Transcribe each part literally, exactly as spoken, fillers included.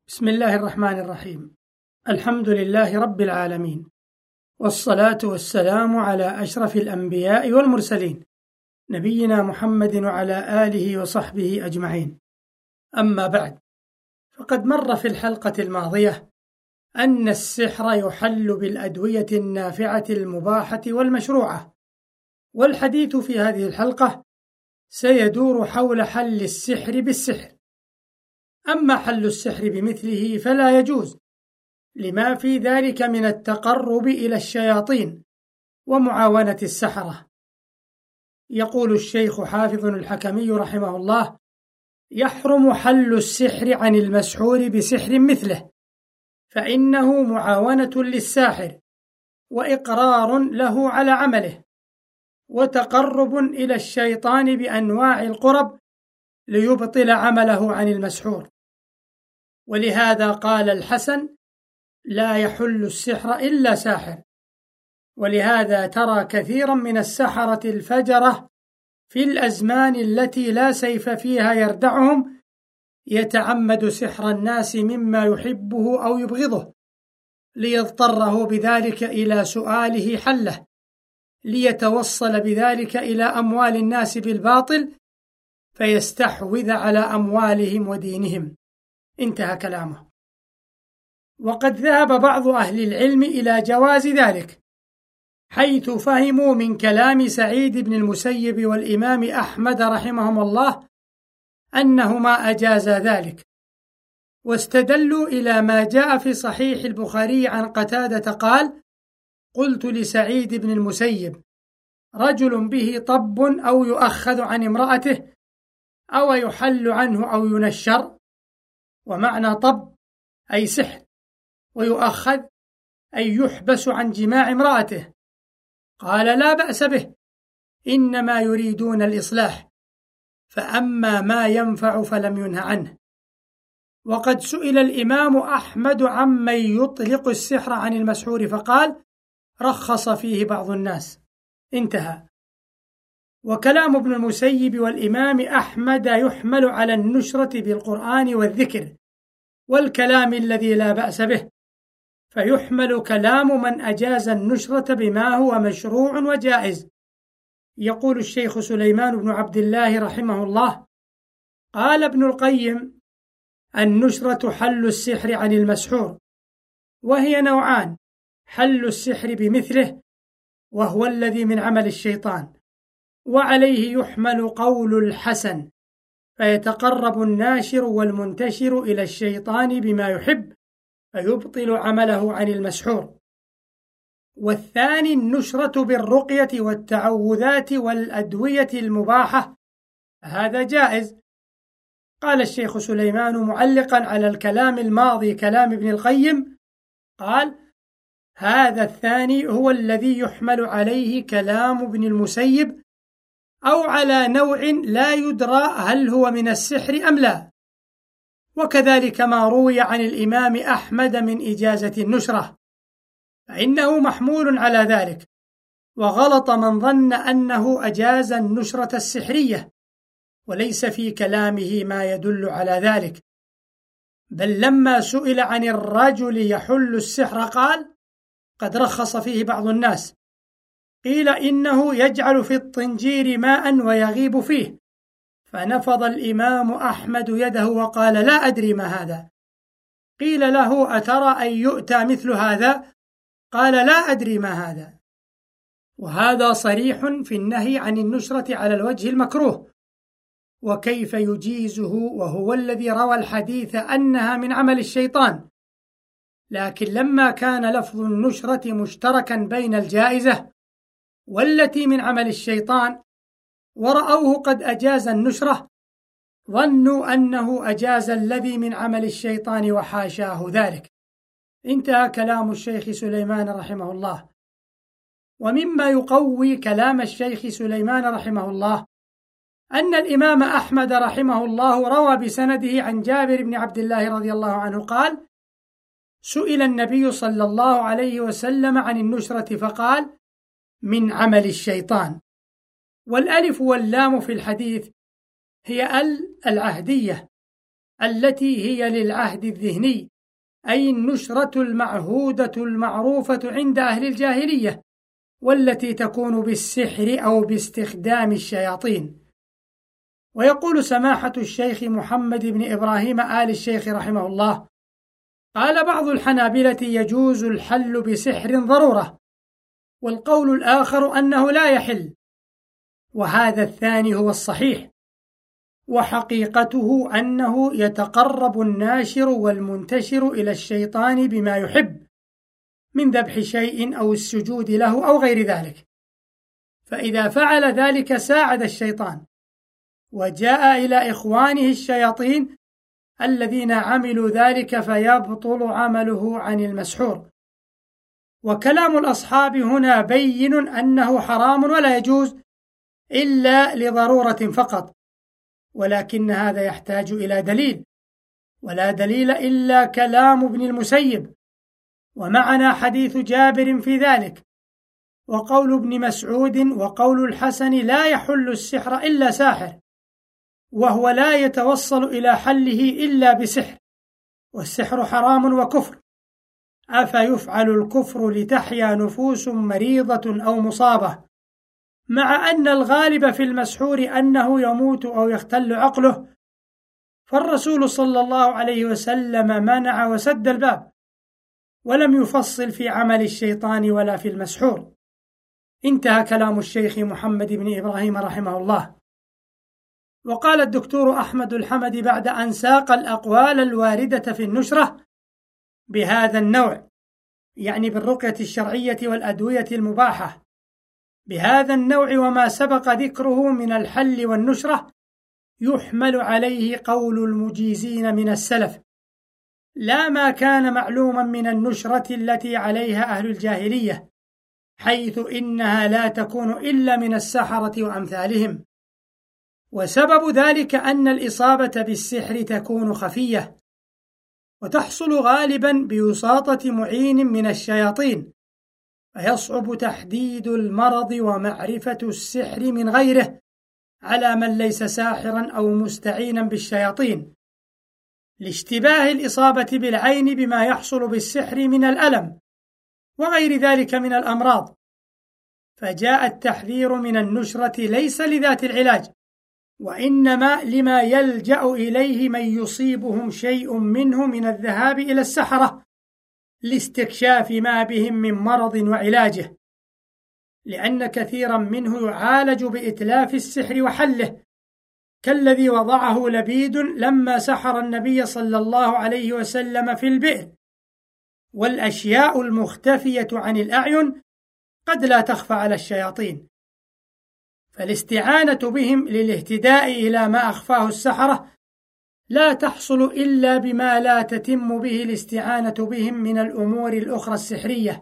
بسم الله الرحمن الرحيم. الحمد لله رب العالمين، والصلاة والسلام على أشرف الأنبياء والمرسلين، نبينا محمد وعلى آله وصحبه أجمعين. أما بعد، فقد مر في الحلقة الماضية أن السحر يحل بالأدوية النافعة المباحة والمشروعة، والحديث في هذه الحلقة سيدور حول حل السحر بالسحر. أما حل السحر بمثله فلا يجوز، لما في ذلك من التقرب إلى الشياطين ومعاونة السحرة. يقول الشيخ حافظ الحكمي رحمه الله: يحرم حل السحر عن المسحور بسحر مثله، فإنه معاونة للساحر وإقرار له على عمله، وتقرب إلى الشيطان بأنواع القرب ليبطل عمله عن المسحور. ولهذا قال الحسن: لا يحل السحر إلا ساحر. ولهذا ترى كثيرا من السحرة الفجرة في الأزمان التي لا سيف فيها يردعهم يتعمد سحر الناس مما يحبه أو يبغضه، ليضطره بذلك إلى سؤاله حله، ليتوصل بذلك إلى أموال الناس بالباطل فيستحوذ على أموالهم ودينهم. انتهى كلامه. وقد ذهب بعض أهل العلم إلى جواز ذلك، حيث فهموا من كلام سعيد بن المسيب والإمام أحمد رحمهم الله أنهما أجازا ذلك، واستدلوا إلى ما جاء في صحيح البخاري عن قتادة قال: قلت لسعيد بن المسيب: رجل به طب أو يؤخذ عن امرأته أو يحل عنه أو ينشر؟ ومعنى طب أي سحر، ويؤخذ أي يحبس عن جماع امرأته. قال: لا بأس به، إنما يريدون الإصلاح، فأما ما ينفع فلم ينه عنه. وقد سئل الإمام أحمد عمن يطلق السحر عن المسحور فقال: رخص فيه بعض الناس. انتهى. وكلام ابن المسيب والإمام أحمد يحمل على النشرة بالقرآن والذكر والكلام الذي لا بأس به، فيحمل كلام من أجاز النشرة بما هو مشروع وجائز. يقول الشيخ سليمان بن عبد الله رحمه الله: قال ابن القيم: النشرة حل السحر عن المسحور، وهي نوعان: حل السحر بمثله، وهو الذي من عمل الشيطان، وعليه يحمل قول الحسن، فيتقرب الناشر والمنتشر إلى الشيطان بما يحب فيبطل عمله عن المسحور. والثاني النشرة بالرقية والتعوذات والأدوية المباحة، هذا جائز. قال الشيخ سليمان معلقا على الكلام الماضي كلام ابن القيم، قال: هذا الثاني هو الذي يحمل عليه كلام ابن المسيب، أو على نوع لا يدرى هل هو من السحر أم لا. وكذلك ما روي عن الإمام أحمد من إجازة النشرة، فإنه محمول على ذلك، وغلط من ظن أنه أجاز النشرة السحرية، وليس في كلامه ما يدل على ذلك. بل لما سئل عن الرجل يحل السحر قال: قد رخص فيه بعض الناس. قيل: إنه يجعل في الطنجير ماء ويغيب فيه، فنفض الإمام أحمد يده وقال: لا أدري ما هذا. قيل له: أترى أن يؤتى مثل هذا؟ قال: لا أدري ما هذا. وهذا صريح في النهي عن النشرة على الوجه المكروه، وكيف يجيزه وهو الذي روى الحديث أنها من عمل الشيطان؟ لكن لما كان لفظ النشرة مشتركا بين الجائزة والتي من عمل الشيطان، ورأوه قد أجاز النشرة، ظنوا أنه أجاز الذي من عمل الشيطان، وحاشاه ذلك. انتهى كلام الشيخ سليمان رحمه الله. ومما يقوي كلام الشيخ سليمان رحمه الله أن الإمام أحمد رحمه الله روى بسنده عن جابر بن عبد الله رضي الله عنه قال: سئل النبي صلى الله عليه وسلم عن النشرة فقال: من عمل الشيطان. والألف واللام في الحديث هي ال العهدية، التي هي للعهد الذهني، أي النشرة المعهودة المعروفة عند أهل الجاهلية، والتي تكون بالسحر أو باستخدام الشياطين. ويقول سماحة الشيخ محمد بن إبراهيم آل الشيخ رحمه الله: قال بعض الحنابلة يجوز الحل بسحر ضرورة، والقول الآخر أنه لا يحل، وهذا الثاني هو الصحيح، وحقيقته أنه يتقرب الناشر والمنتشر إلى الشيطان بما يحب من ذبح شيء أو السجود له أو غير ذلك، فإذا فعل ذلك ساعد الشيطان وجاء إلى إخوانه الشياطين الذين عملوا ذلك فيبطل عمله عن المسحور. وكلام الأصحاب هنا بين أنه حرام ولا يجوز إلا لضرورة فقط، ولكن هذا يحتاج إلى دليل، ولا دليل إلا كلام ابن المسيب، ومعنا حديث جابر في ذلك، وقول ابن مسعود وقول الحسن: لا يحل السحر إلا ساحر، وهو لا يتوصل إلى حله إلا بسحر، والسحر حرام وكفر. أفيفعل الكفر لتحيا نفوس مريضة أو مصابة، مع أن الغالب في المسحور أنه يموت أو يختل عقله؟ فالرسول صلى الله عليه وسلم منع وسد الباب، ولم يفصل في عمل الشيطان ولا في المسحور. انتهى كلام الشيخ محمد بن إبراهيم رحمه الله. وقال الدكتور أحمد الحمد بعد أن ساق الأقوال الواردة في النشرة بهذا النوع، يعني بالرقية الشرعية والأدوية المباحة بهذا النوع وما سبق ذكره من الحل والنشرة، يحمل عليه قول المجيزين من السلف، لا ما كان معلوما من النشرة التي عليها أهل الجاهلية، حيث إنها لا تكون إلا من السحرة وأمثالهم. وسبب ذلك أن الإصابة بالسحر تكون خفية، وتحصل غالبا بوساطة معين من الشياطين، فيصعب تحديد المرض ومعرفة السحر من غيره على من ليس ساحرا أو مستعينا بالشياطين، لاشتباه الإصابة بالعين بما يحصل بالسحر من الألم وغير ذلك من الأمراض. فجاء التحذير من النشرة ليس لذات العلاج، وإنما لما يلجأ إليه من يصيبهم شيء منه من الذهاب إلى السحرة لاستكشاف ما بهم من مرض وعلاجه، لأن كثيرا منه يعالج بإتلاف السحر وحله، كالذي وضعه لبيد لما سحر النبي صلى الله عليه وسلم في البئر. والأشياء المختفية عن الأعين قد لا تخفى على الشياطين، فالاستعانة بهم للاهتداء إلى ما أخفاه السحرة لا تحصل إلا بما لا تتم به الاستعانة بهم من الأمور الأخرى السحرية.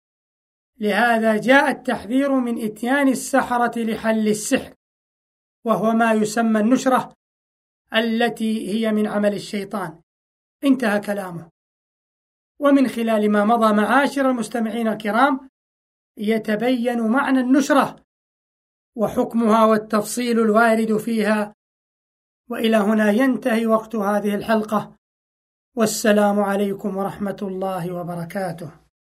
لهذا جاء التحذير من إتيان السحرة لحل السحر، وهو ما يسمى النشرة التي هي من عمل الشيطان. انتهى كلامه. ومن خلال ما مضى معاشر المستمعين الكرام يتبين معنى النشرة وحكمها والتفصيل الوارد فيها. وإلى هنا ينتهي وقت هذه الحلقة، والسلام عليكم ورحمة الله وبركاته.